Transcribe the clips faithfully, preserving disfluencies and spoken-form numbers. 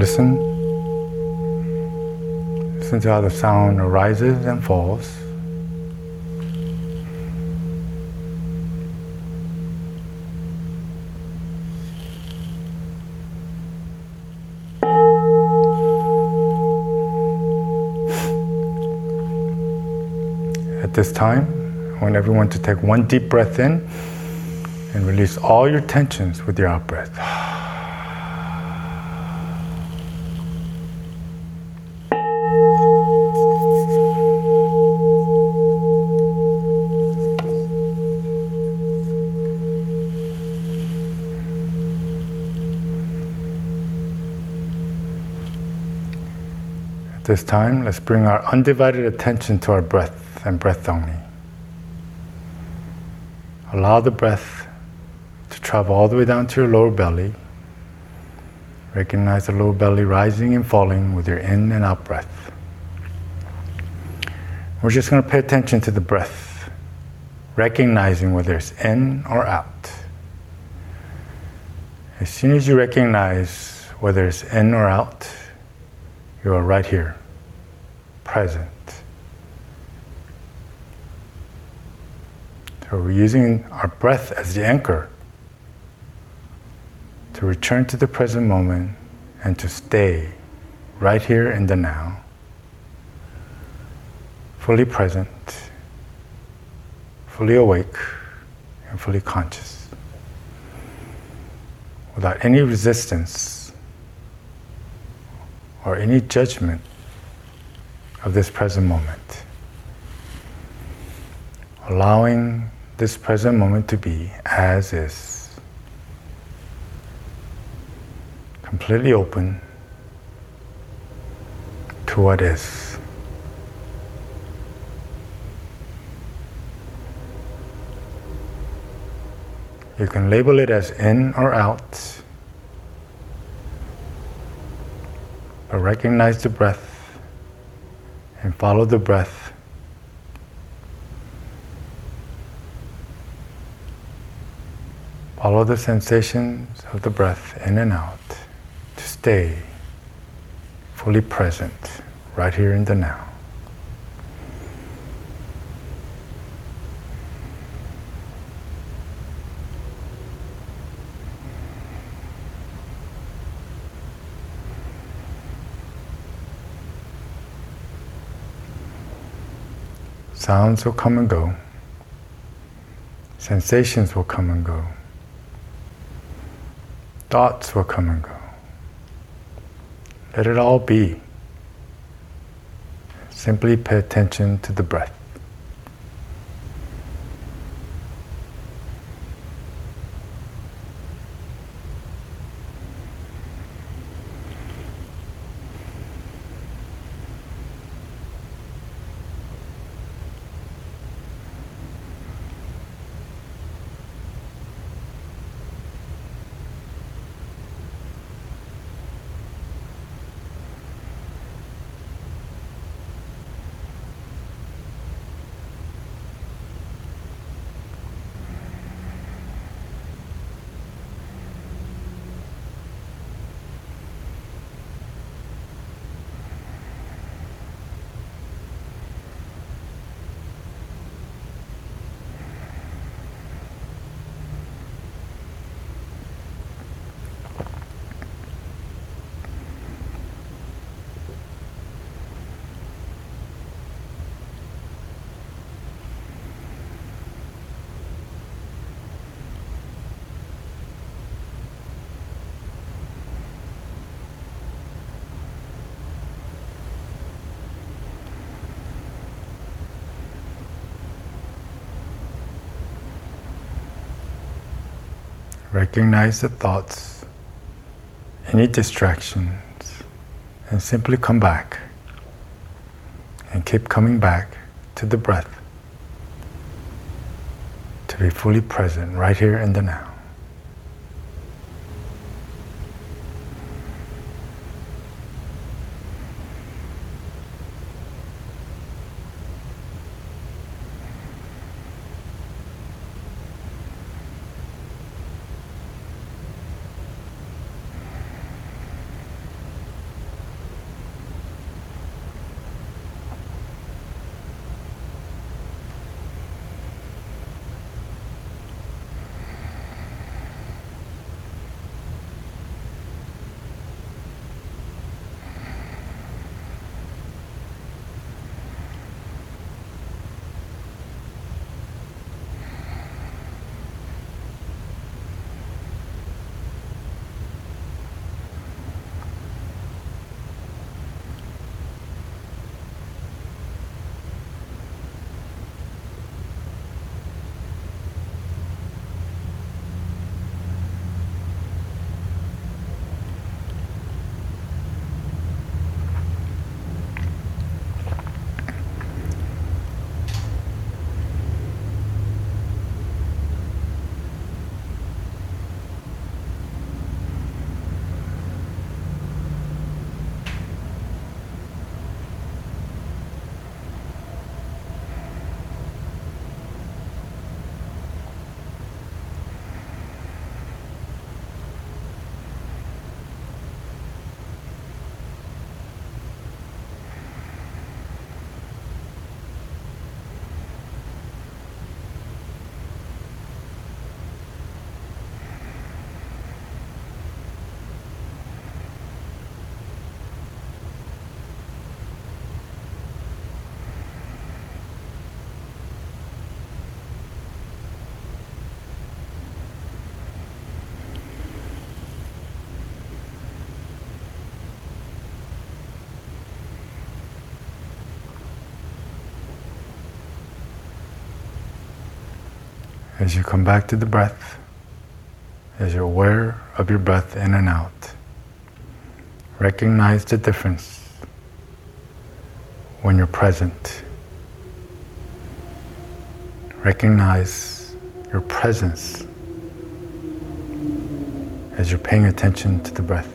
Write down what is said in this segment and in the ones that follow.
listen. Listen to how the sound arises and falls. At this time, I want everyone to take one deep breath in and release all your tensions with your out breath. At this time, let's bring our undivided attention to our breath and breath only. Allow the breath to travel all the way down to your lower belly. Recognize the lower belly rising and falling with your in and out breath. We're just going to pay attention to the breath, recognizing whether it's in or out. As soon as you recognize whether it's in or out, you are right here, present. So we're using our breath as the anchor to return to the present moment and to stay right here in the now, fully present, fully awake, and fully conscious, without any resistance or any judgment of this present moment. Allowing this present moment to be as is, completely open to what is. You can label it as in or out, but recognize the breath and follow the breath. Follow the sensations of the breath in and out to stay fully present right here in the now. Sounds will come and go. Sensations will come and go. Thoughts will come and go. Let it all be. Simply pay attention to the breath. Recognize the thoughts, any distractions, and simply come back. And keep coming back to the breath to be fully present right here in the now. As you come back to the breath, as you're aware of your breath in and out, recognize the difference when you're present. Recognize your presence as you're paying attention to the breath.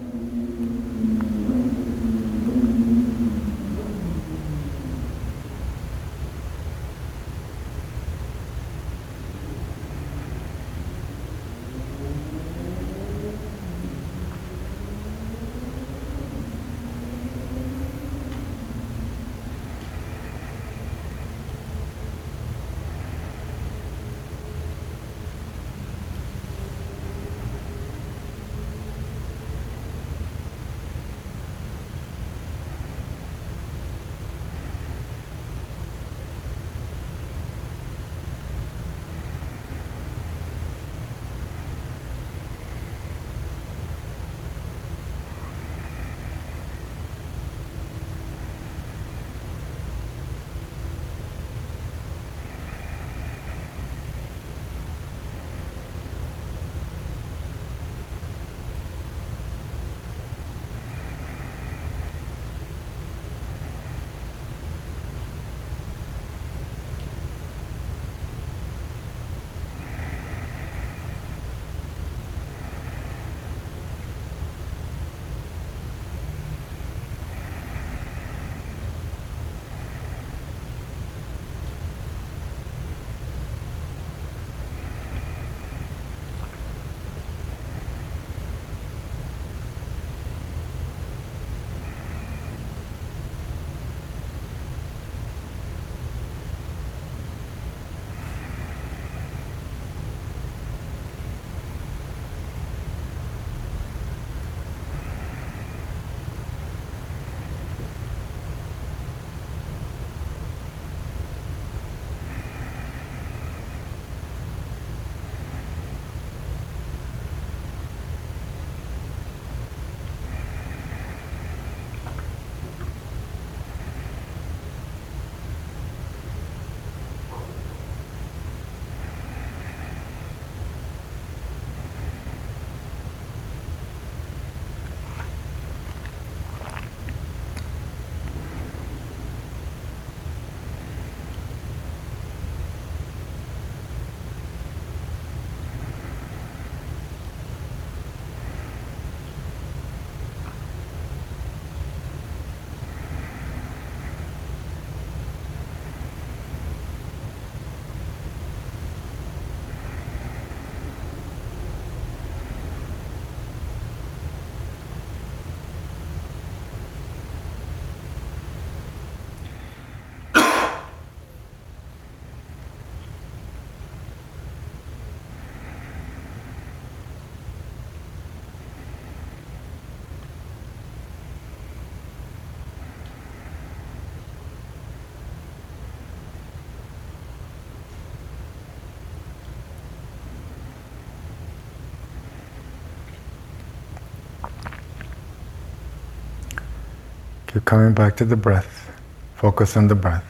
Keep coming back to the breath. Focus on the breath.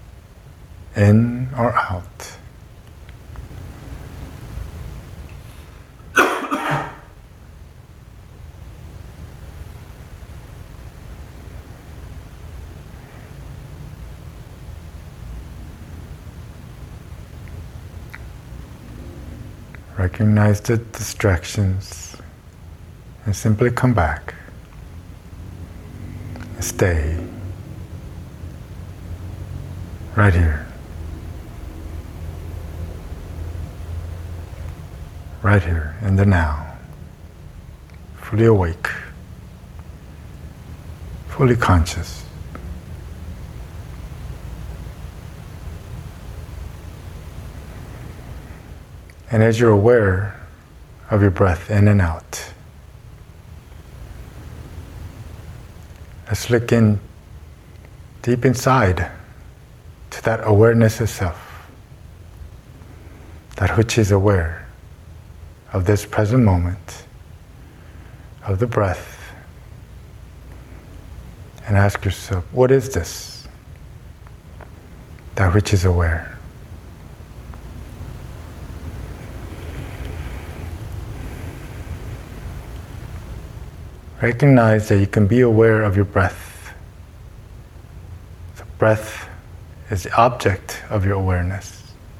In or out. Recognize the distractions and simply come back. Stay right here, right here in the now, fully awake, fully conscious. And as you're aware of your breath in and out, let's look in deep inside to that awareness itself, that which is aware of this present moment, of the breath, and ask yourself, what is this? That which is aware. recognize that you can be aware of your breath. The breath is the object of your awareness.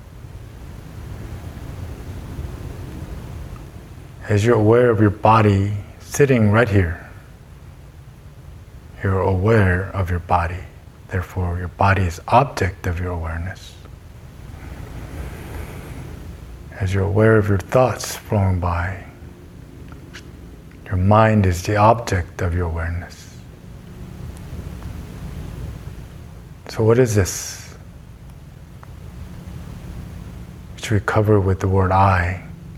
As you're aware of your body sitting right here, you're aware of your body. Therefore, your body is object of your awareness. As you're aware of your thoughts flowing by, your mind is the object of your awareness. So what is this? Which we cover with the word I,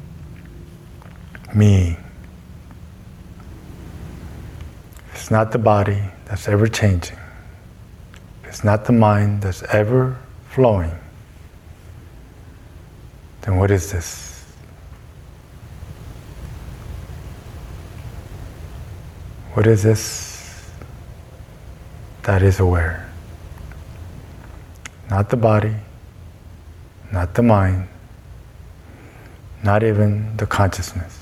me. It's not the body that's ever changing. It's not the mind that's ever flowing. Then what is this? What is this that is aware? Not the body, not the mind, not even the consciousness.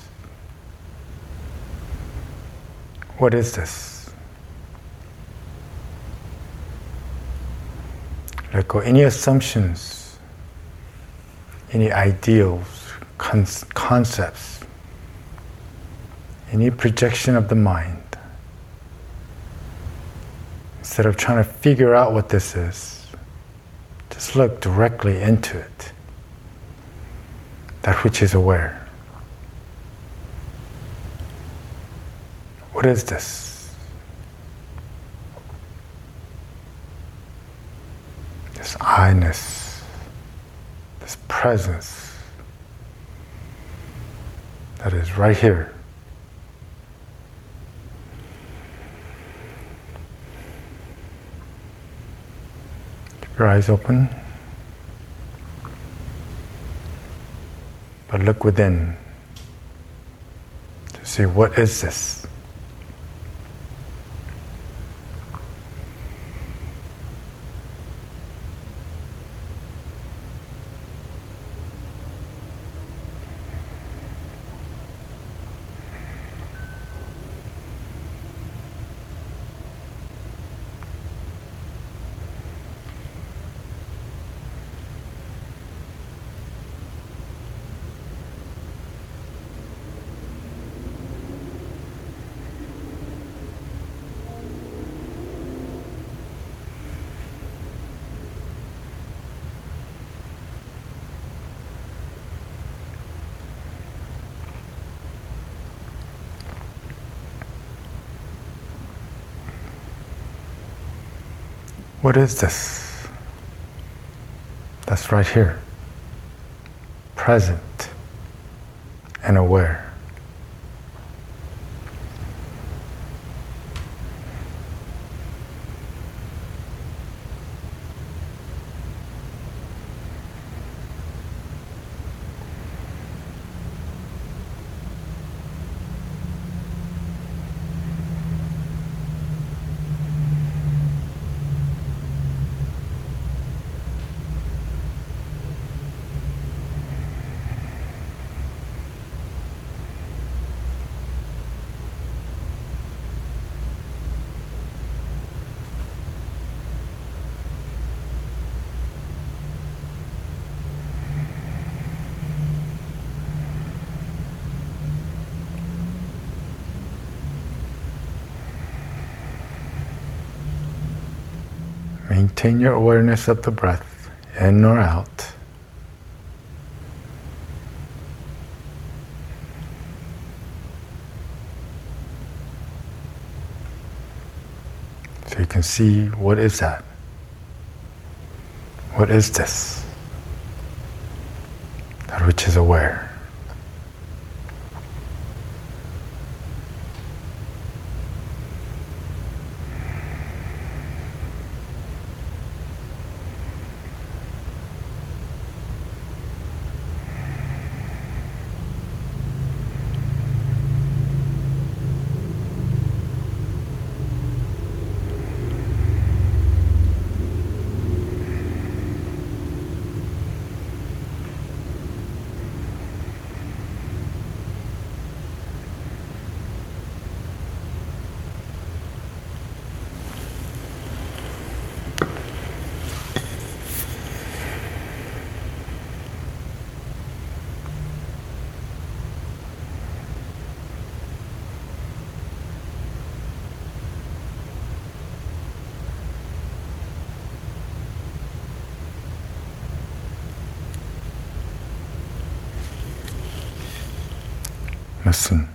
What is this? Let go any assumptions, any ideals, con- concepts, any projection of the mind. Instead of trying to figure out what this is, just look directly into it, that which is aware. What is this? This I-ness, this presence that is right here. Keep your eyes open, but look within to see what is this. What is this? That's right here, present and aware. Maintain your awareness of the breath, in or out. So you can see, what is that? What is this? That which is aware. Listen.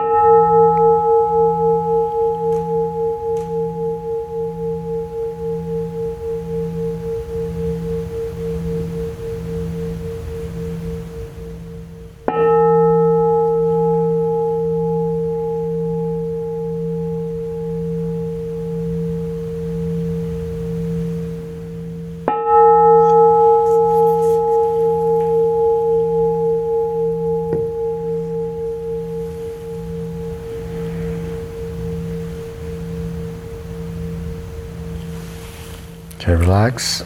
Okay, relax.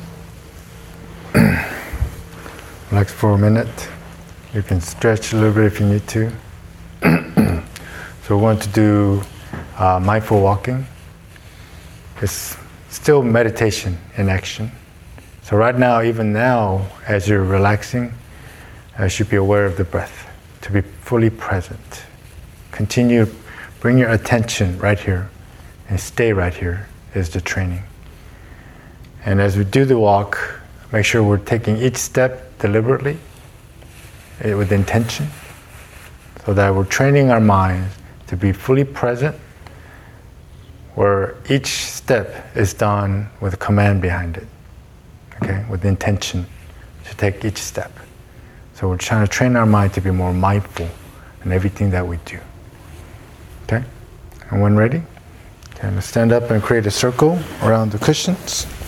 Relax for a minute. You can stretch a little bit if you need to. So we want to do uh, mindful walking. It's still meditation in action. So right now, even now, as you're relaxing, you should be aware of the breath, to be fully present. Continue, bring your attention right here, and stay right here is the training. And as we do the walk, make sure we're taking each step deliberately, with intention, so that we're training our minds to be fully present, where each step is done with a command behind it, okay, with intention to take each step. So we're trying to train our mind to be more mindful in everything that we do. Okay? And when ready, okay, let's stand up and create a circle around the cushions.